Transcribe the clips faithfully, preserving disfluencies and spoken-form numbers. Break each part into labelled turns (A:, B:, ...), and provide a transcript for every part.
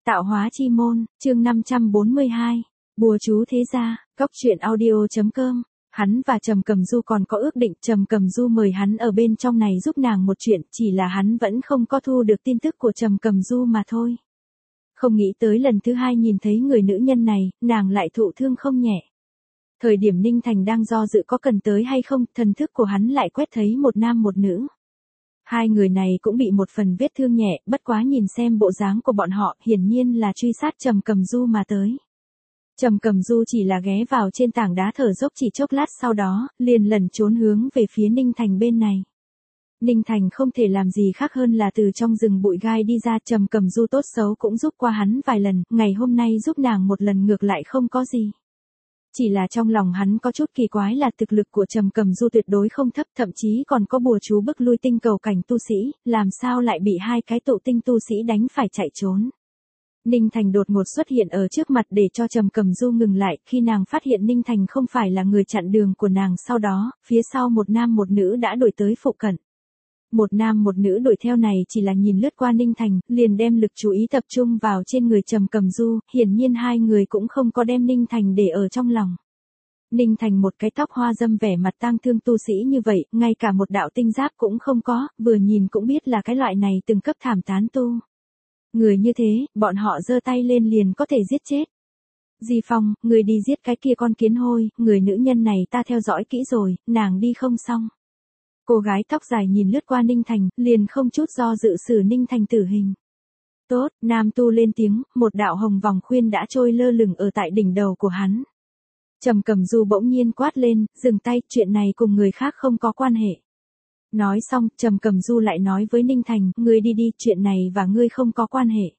A: Tạo hóa chi môn, chương năm trăm bốn mươi hai. Bùa chú thế gia, góc truyện audio chấm com. Hắn và Trầm Cầm Du còn có ước định, Trầm Cầm Du mời hắn ở bên trong này giúp nàng một chuyện, chỉ là hắn vẫn không có thu được tin tức của Trầm Cầm Du mà thôi. Không nghĩ tới lần thứ hai nhìn thấy người nữ nhân này, nàng lại thụ thương không nhẹ. Thời điểm Ninh Thành đang do dự có cần tới hay không, thần thức của hắn lại quét thấy một nam một nữ. Hai người này cũng bị một phần vết thương nhẹ, bất quá nhìn xem bộ dáng của bọn họ, hiển nhiên là truy sát Trầm Cầm Du mà tới. Trầm Cầm Du chỉ là ghé vào trên tảng đá thở dốc chỉ chốc lát, sau đó, liền lẩn trốn hướng về phía Ninh Thành bên này. Ninh Thành không thể làm gì khác hơn là từ trong rừng bụi gai đi ra. Trầm Cầm Du tốt xấu cũng giúp qua hắn vài lần, ngày hôm nay giúp nàng một lần ngược lại không có gì. Chỉ là trong lòng hắn có chút kỳ quái là thực lực của Trầm Cầm Du tuyệt đối không thấp, thậm chí còn có bùa chú bức lui tinh cầu cảnh tu sĩ, làm sao lại bị hai cái tụ tinh tu sĩ đánh phải chạy trốn. Ninh Thành đột ngột xuất hiện ở trước mặt để cho Trầm Cầm Du ngừng lại, khi nàng phát hiện Ninh Thành không phải là người chặn đường của nàng, sau đó, phía sau một nam một nữ đã đuổi tới phụ cận. Một nam một nữ đuổi theo này chỉ là nhìn lướt qua Ninh Thành, liền đem lực chú ý tập trung vào trên người Trầm Cầm Du, hiển nhiên hai người cũng không có đem Ninh Thành để ở trong lòng. Ninh Thành một cái tóc hoa dâm vẻ mặt tang thương tu sĩ như vậy, ngay cả một đạo tinh giáp cũng không có, vừa nhìn cũng biết là cái loại này từng cấp thảm tán tu. Người như thế, bọn họ giơ tay lên liền có thể giết chết. Di Phong, người đi giết cái kia con kiến hôi, người nữ nhân này ta theo dõi kỹ rồi, nàng đi không xong. Cô gái tóc dài nhìn lướt qua Ninh Thành, liền không chút do dự xử Ninh Thành tử hình. Tốt, nam tu lên tiếng, một đạo hồng vòng khuyên đã trôi lơ lửng ở tại đỉnh đầu của hắn. Trầm Cầm Du bỗng nhiên quát lên, dừng tay, chuyện này cùng người khác không có quan hệ. Nói xong, Trầm Cầm Du lại nói với Ninh Thành, ngươi đi đi, chuyện này và ngươi không có quan hệ.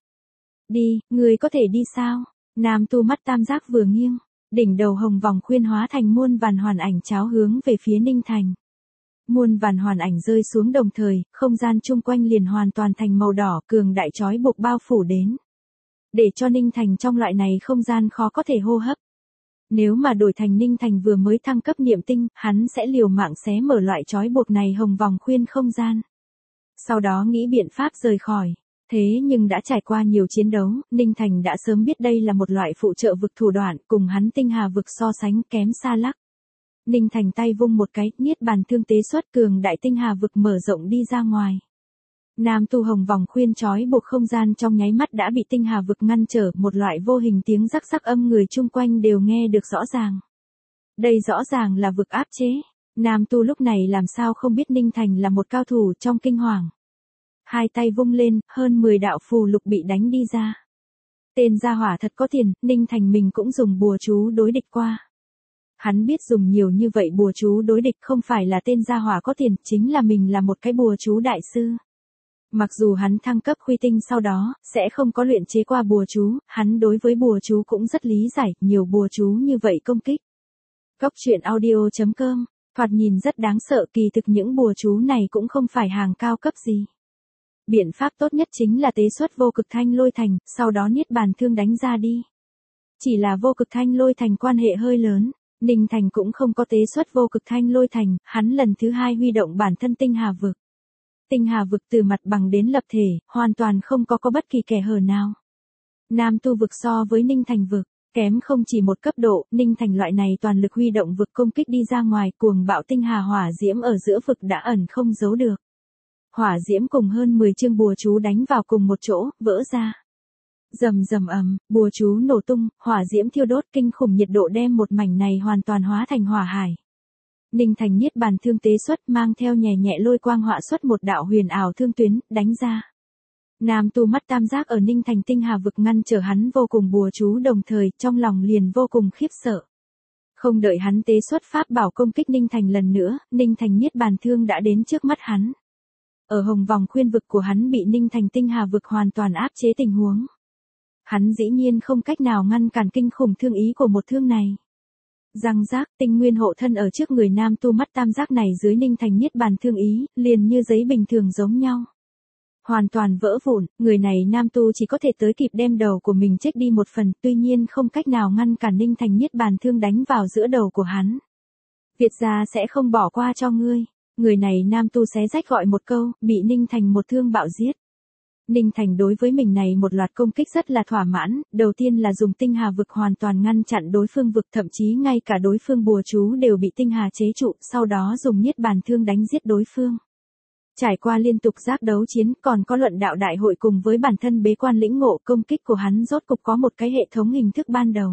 A: Đi, ngươi có thể đi sao? Nam tu mắt tam giác vừa nghiêng, đỉnh đầu hồng vòng khuyên hóa thành muôn vàn hoàn ảnh cháo hướng về phía Ninh Thành. Muôn vàn hoàn ảnh rơi xuống đồng thời, không gian chung quanh liền hoàn toàn thành màu đỏ, cường đại chói buộc bao phủ đến. Để cho Ninh Thành trong loại này không gian khó có thể hô hấp. Nếu mà đổi thành Ninh Thành vừa mới thăng cấp niệm tinh, hắn sẽ liều mạng xé mở loại chói buộc này hồng vòng khuyên không gian. Sau đó nghĩ biện pháp rời khỏi. Thế nhưng đã trải qua nhiều chiến đấu, Ninh Thành đã sớm biết đây là một loại phụ trợ vực thủ đoạn, cùng hắn tinh hà vực so sánh kém xa lắc. Ninh Thành tay vung một cái, niết bàn thương tế xuất, cường đại tinh hà vực mở rộng đi ra ngoài. Nam tu hồng vòng khuyên chói buộc không gian trong nháy mắt đã bị tinh hà vực ngăn trở, một loại vô hình tiếng rắc rắc âm người chung quanh đều nghe được rõ ràng. Đây rõ ràng là vực áp chế. Nam tu lúc này làm sao không biết Ninh Thành là một cao thủ, trong kinh hoàng. Hai tay vung lên, hơn mười đạo phù lục bị đánh đi ra. Tên gia hỏa thật có tiền, Ninh Thành mình cũng dùng bùa chú đối địch qua. Hắn biết dùng nhiều như vậy bùa chú đối địch không phải là tên gia hỏa có tiền, chính là mình là một cái bùa chú đại sư. Mặc dù hắn thăng cấp khuy tinh sau đó, sẽ không có luyện chế qua bùa chú, hắn đối với bùa chú cũng rất lý giải, nhiều bùa chú như vậy công kích. Góc truyện audio chấm com, thoạt nhìn rất đáng sợ, kỳ thực những bùa chú này cũng không phải hàng cao cấp gì. Biện pháp tốt nhất chính là tế xuất vô cực thanh lôi thành, sau đó niết bàn thương đánh ra đi. Chỉ là vô cực thanh lôi thành quan hệ hơi lớn. Ninh Thành cũng không có tế xuất vô cực thanh lôi thành, hắn lần thứ hai huy động bản thân tinh hà vực. Tinh hà vực từ mặt bằng đến lập thể, hoàn toàn không có có bất kỳ kẻ hở nào. Nam tu vực so với Ninh Thành vực, kém không chỉ một cấp độ, Ninh Thành loại này toàn lực huy động vực công kích đi ra ngoài, cuồng bạo tinh hà hỏa diễm ở giữa vực đã ẩn không giấu được. Hỏa diễm cùng hơn mười chương bùa chú đánh vào cùng một chỗ, vỡ ra. Rầm rầm ầm, bùa chú nổ tung, hỏa diễm thiêu đốt, kinh khủng nhiệt độ đem một mảnh này hoàn toàn hóa thành hỏa hải. Ninh Thành niết bàn thương tế xuất, mang theo nhẹ nhẹ lôi quang họa xuất một đạo huyền ảo thương tuyến, đánh ra. Nam tu mắt tam giác ở Ninh Thành tinh hà vực ngăn trở hắn vô cùng bùa chú, đồng thời trong lòng liền vô cùng khiếp sợ. Không đợi hắn tế xuất pháp bảo công kích Ninh Thành lần nữa, Ninh Thành niết bàn thương đã đến trước mắt hắn. Ở hồng vòng khuyên vực của hắn bị Ninh Thành tinh hà vực hoàn toàn áp chế tình huống. Hắn dĩ nhiên không cách nào ngăn cản kinh khủng thương ý của một thương này. Răng rác, tinh nguyên hộ thân ở trước người nam tu mắt tam giác này dưới Ninh Thành niết bàn thương ý, liền như giấy bình thường giống nhau. Hoàn toàn vỡ vụn, người này nam tu chỉ có thể tới kịp đem đầu của mình chết đi một phần, tuy nhiên không cách nào ngăn cản Ninh Thành niết bàn thương đánh vào giữa đầu của hắn. Việt gia sẽ không bỏ qua cho ngươi. Người này nam tu xé rách gọi một câu, bị Ninh Thành một thương bạo giết. Ninh Thành đối với mình này một loạt công kích rất là thỏa mãn, đầu tiên là dùng tinh hà vực hoàn toàn ngăn chặn đối phương vực, thậm chí ngay cả đối phương bùa chú đều bị tinh hà chế trụ, sau đó dùng niết bàn thương đánh giết đối phương. Trải qua liên tục giác đấu chiến, còn có luận đạo đại hội cùng với bản thân bế quan lĩnh ngộ, công kích của hắn rốt cục có một cái hệ thống hình thức ban đầu.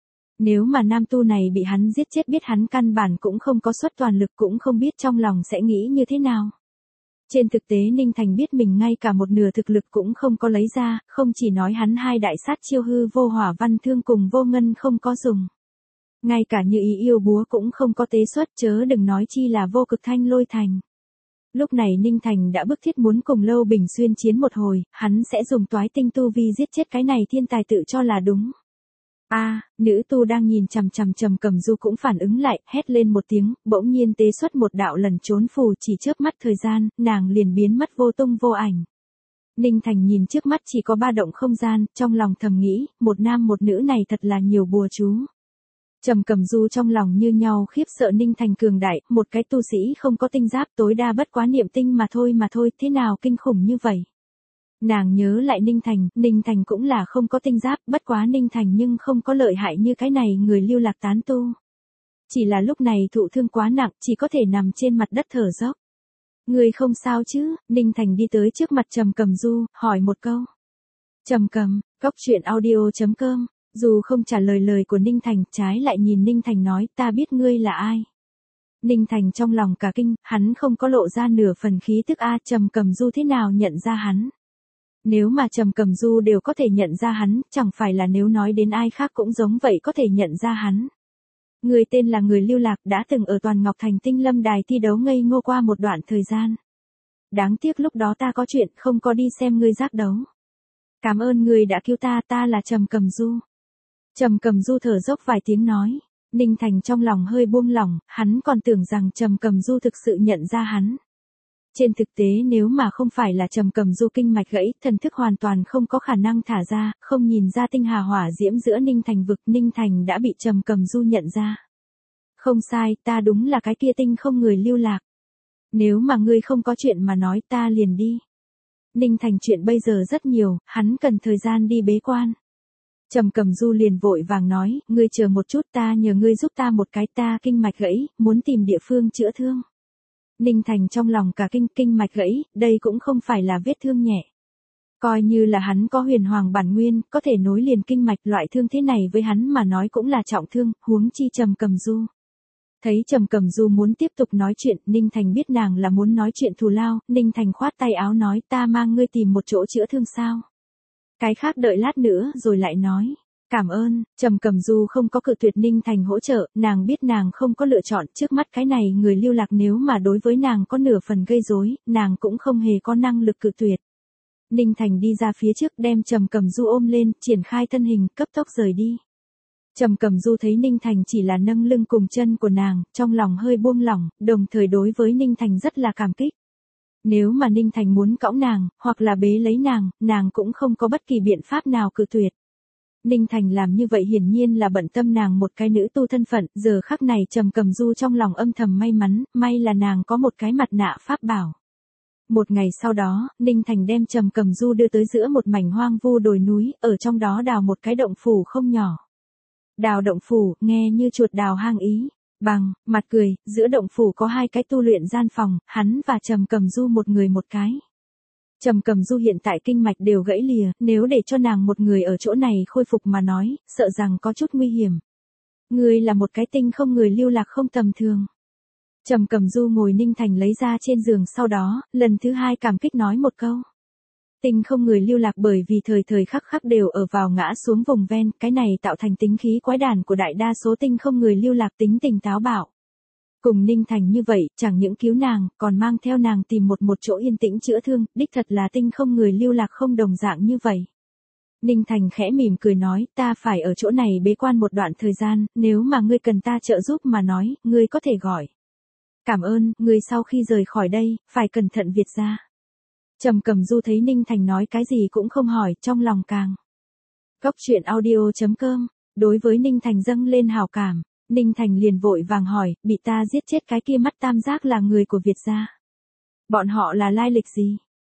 A: Nếu mà nam tu này bị hắn giết chết, biết hắn căn bản cũng không có xuất toàn lực, cũng không biết trong lòng sẽ nghĩ như thế nào. Trên thực tế Ninh Thành biết mình ngay cả một nửa thực lực cũng không có lấy ra, không chỉ nói hắn hai đại sát chiêu hư vô hỏa văn thương cùng vô ngân không có dùng. Ngay cả như ý yêu búa cũng không có tế xuất, chớ đừng nói chi là vô cực thanh lôi thành. Lúc này Ninh Thành đã bức thiết muốn cùng Lâu Bình Xuyên chiến một hồi, hắn sẽ dùng toái tinh tu vi giết chết cái này thiên tài tự cho là đúng. A, à, nữ tu đang nhìn chằm chằm Trầm Cầm Du cũng phản ứng lại, hét lên một tiếng, bỗng nhiên tế xuất một đạo lần trốn phù, chỉ chớp mắt thời gian, nàng liền biến mất vô tung vô ảnh. Ninh Thành nhìn trước mắt chỉ có ba động không gian, trong lòng thầm nghĩ, một nam một nữ này thật là nhiều bùa chú. Trầm Cầm Du trong lòng như nhau khiếp sợ Ninh Thành cường đại, một cái tu sĩ không có tinh giáp tối đa bất quá niệm tinh mà thôi mà thôi, thế nào kinh khủng như vậy. Nàng nhớ lại Ninh Thành, Ninh Thành cũng là không có tinh giáp, bất quá Ninh Thành nhưng không có lợi hại như cái này người lưu lạc tán tu. Chỉ là lúc này thụ thương quá nặng, chỉ có thể nằm trên mặt đất thở dốc. Người không sao chứ? Ninh Thành đi tới trước mặt Trầm Cầm Du, hỏi một câu. Trầm Cầm, Cóc Truyện Audio chấm com. Dù không trả lời lời của Ninh Thành, trái lại nhìn Ninh Thành nói, ta biết ngươi là ai. Ninh Thành trong lòng cả kinh, hắn không có lộ ra nửa phần khí tức a, Trầm Cầm Du thế nào nhận ra hắn. Nếu mà Trầm Cầm Du đều có thể nhận ra hắn, chẳng phải là nếu nói đến ai khác cũng giống vậy có thể nhận ra hắn. Người tên là người lưu lạc, đã từng ở Toàn Ngọc Thành Tinh Lâm Đài thi đấu ngây ngô qua một đoạn thời gian. Đáng tiếc lúc đó ta có chuyện không có đi xem ngươi giác đấu. Cảm ơn người đã cứu ta, ta là Trầm Cầm Du. Trầm Cầm Du thở dốc vài tiếng nói. Ninh Thành trong lòng hơi buông lỏng, hắn còn tưởng rằng Trầm Cầm Du thực sự nhận ra hắn. Trên thực tế nếu mà không phải là Trầm Cầm Du kinh mạch gãy, thần thức hoàn toàn không có khả năng thả ra, không nhìn ra tinh hà hỏa diễm giữa Ninh Thành vực, Ninh Thành đã bị Trầm Cầm Du nhận ra. Không sai, ta đúng là cái kia tinh không người lưu lạc. Nếu mà ngươi không có chuyện mà nói ta liền đi. Ninh Thành chuyện bây giờ rất nhiều, hắn cần thời gian đi bế quan. Trầm Cầm Du liền vội vàng nói, ngươi chờ một chút, ta nhờ ngươi giúp ta một cái, ta kinh mạch gãy, muốn tìm địa phương chữa thương. Ninh Thành trong lòng cả kinh, kinh mạch gãy, đây cũng không phải là vết thương nhẹ. Coi như là hắn có huyền hoàng bản nguyên, có thể nối liền kinh mạch, loại thương thế này với hắn mà nói cũng là trọng thương, huống chi Trầm Cầm Du. Thấy Trầm Cầm Du muốn tiếp tục nói chuyện, Ninh Thành biết nàng là muốn nói chuyện thù lao, Ninh Thành khoát tay áo nói, ta mang ngươi tìm một chỗ chữa thương sao. Cái khác đợi lát nữa rồi lại nói. Cảm ơn, Trầm Cầm Du không có cự tuyệt Ninh Thành hỗ trợ, nàng biết nàng không có lựa chọn, trước mắt cái này người lưu lạc nếu mà đối với nàng có nửa phần gây rối, nàng cũng không hề có năng lực cự tuyệt. Ninh Thành đi ra phía trước đem Trầm Cầm Du ôm lên, triển khai thân hình, cấp tốc rời đi. Trầm Cầm Du thấy Ninh Thành chỉ là nâng lưng cùng chân của nàng, trong lòng hơi buông lỏng, đồng thời đối với Ninh Thành rất là cảm kích. Nếu mà Ninh Thành muốn cõng nàng, hoặc là bế lấy nàng, nàng cũng không có bất kỳ biện pháp nào cự tuyệt. Ninh Thành làm như vậy hiển nhiên là bận tâm nàng một cái nữ tu thân phận, giờ khắc này Trầm Cầm Du trong lòng âm thầm may mắn, may là nàng có một cái mặt nạ pháp bảo. Một ngày sau đó, Ninh Thành đem Trầm Cầm Du đưa tới giữa một mảnh hoang vu đồi núi, ở trong đó đào một cái động phủ không nhỏ. Đào động phủ, nghe như chuột đào hang ý. Bằng, mặt cười, giữa động phủ có hai cái tu luyện gian phòng, hắn và Trầm Cầm Du một người một cái. Trầm Cầm Du hiện tại kinh mạch đều gãy lìa, nếu để cho nàng một người ở chỗ này khôi phục mà nói, sợ rằng có chút nguy hiểm. Ngươi là một cái tinh không người lưu lạc không tầm thường. Trầm Cầm Du ngồi Ninh Thành lấy ra trên giường, sau đó, lần thứ hai cảm kích nói một câu. Tinh không người lưu lạc bởi vì thời thời khắc khắc đều ở vào ngã xuống vùng ven, cái này tạo thành tính khí quái đản của đại đa số tinh không người lưu lạc, tính tình táo bạo. Cùng Ninh Thành như vậy, chẳng những cứu nàng, còn mang theo nàng tìm một một chỗ yên tĩnh chữa thương, đích thật là tinh không người lưu lạc không đồng dạng như vậy. Ninh Thành khẽ mỉm cười nói, ta phải ở chỗ này bế quan một đoạn thời gian, nếu mà ngươi cần ta trợ giúp mà nói, ngươi có thể gọi. Cảm ơn, ngươi sau khi rời khỏi đây, phải cẩn thận Việt gia. Trầm Cầm Du thấy Ninh Thành nói cái gì cũng không hỏi, trong lòng càng. Cóc Truyện Audio chấm com, đối với Ninh Thành dâng lên hào cảm, Ninh Thành liền vội vàng hỏi, bị ta giết chết cái kia mắt tam giác là người của Việt gia. Bọn họ là lai lịch gì?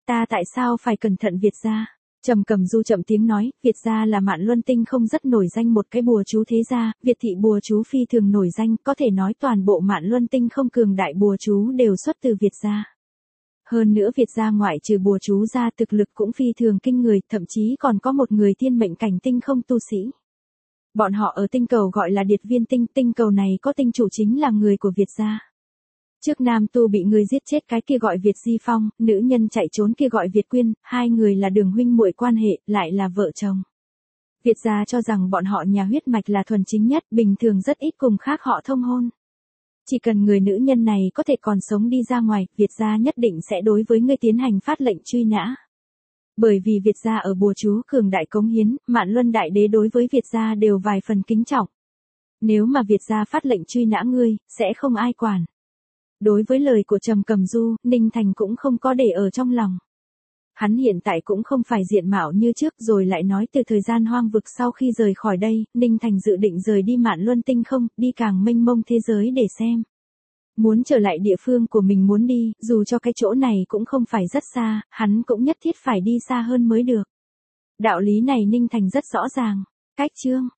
A: Ta tại sao phải cẩn thận Việt gia? Trầm Cầm Du chậm tiếng nói, Việt gia là Mạn Luân Tinh không rất nổi danh một cái bùa chú thế gia, Việt thị bùa chú phi thường nổi danh, có thể nói toàn bộ Mạn Luân Tinh không cường đại bùa chú đều xuất từ Việt gia. Hơn nữa Việt gia ngoại trừ bùa chú ra thực lực cũng phi thường kinh người, thậm chí còn có một người thiên mệnh cảnh tinh không tu sĩ. Bọn họ ở tinh cầu gọi là Điệt Viên Tinh, tinh cầu này có tinh chủ chính là người của Việt gia. Trước nam tu bị người giết chết cái kia gọi Việt Di Phong, nữ nhân chạy trốn kia gọi Việt Quyên, hai người là đường huynh muội quan hệ, lại là vợ chồng. Việt gia cho rằng bọn họ nhà huyết mạch là thuần chính nhất, bình thường rất ít cùng khác họ thông hôn. Chỉ cần người nữ nhân này có thể còn sống đi ra ngoài, Việt gia nhất định sẽ đối với ngươi tiến hành phát lệnh truy nã. Bởi vì Việt gia ở bùa chú cường đại cống hiến, Mạn Luân đại đế đối với Việt gia đều vài phần kính trọng. Nếu mà Việt gia phát lệnh truy nã ngươi, sẽ không ai quản. Đối với lời của Trầm Cầm Du, Ninh Thành cũng không có để ở trong lòng. Hắn hiện tại cũng không phải diện mạo như trước, rồi lại nói từ thời gian hoang vực sau khi rời khỏi đây, Ninh Thành dự định rời đi Mạn Luân Tinh không, đi càng mênh mông thế giới để xem. Muốn trở lại địa phương của mình muốn đi, dù cho cái chỗ này cũng không phải rất xa, hắn cũng nhất thiết phải đi xa hơn mới được. Đạo lý này Ninh Thành rất rõ ràng. Cách chương